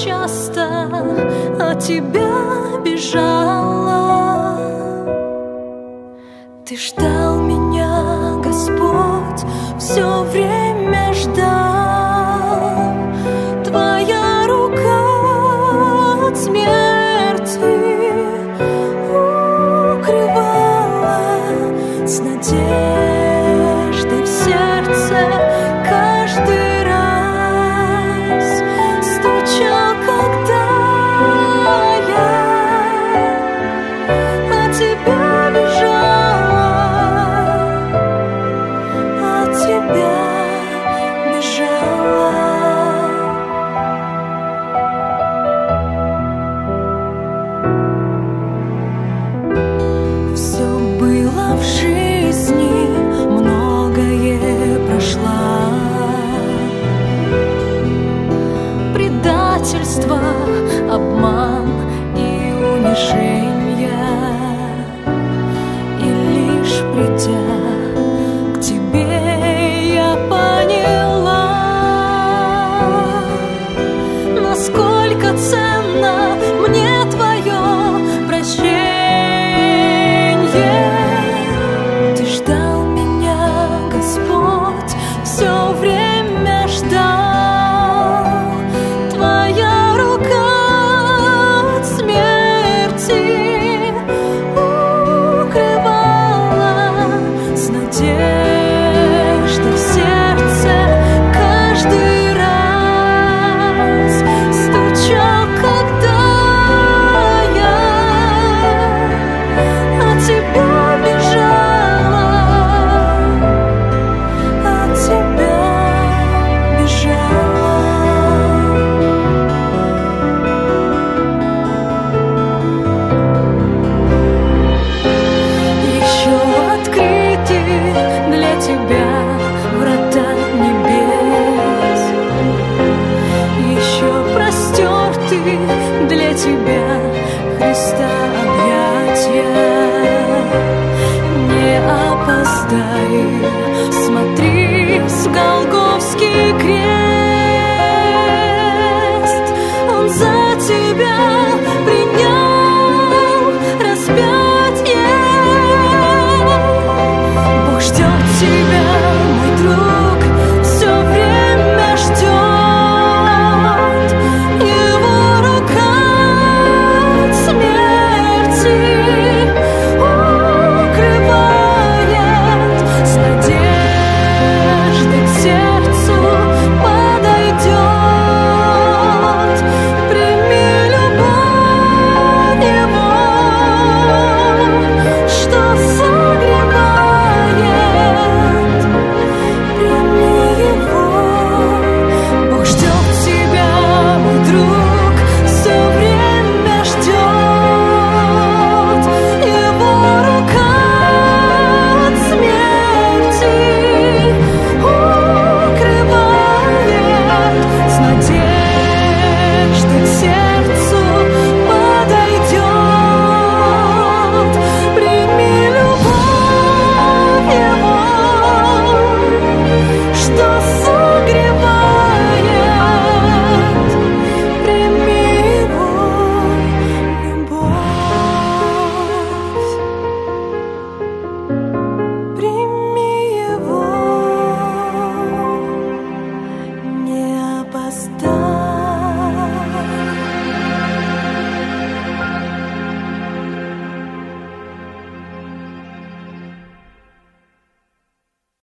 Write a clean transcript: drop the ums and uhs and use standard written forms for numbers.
часто от тебя бежала. Ты ждал меня, Господь, все время ждал. Твоя рука от смерти укрывала, с надеждой в сердце каждый раз стучал, когда я от тебя бежала, от тебя бежала. Все было в жизни, многое прошла. Предательство, обман и унижение. И лишь придя к тебе, я поняла, насколько ценно мне твое прощение. Ты ждал меня, Господь, все время ждал. Твоя рука от смерти укрывала, с надеждой в сердце каждый раз стучал, когда я от тебя бежала, от тебя бежала. Еще открыты для тебя врата небес, еще простерты для тебя, Христа, объятия. Не опоздай, смотри с Голгофский крест, Он за тебя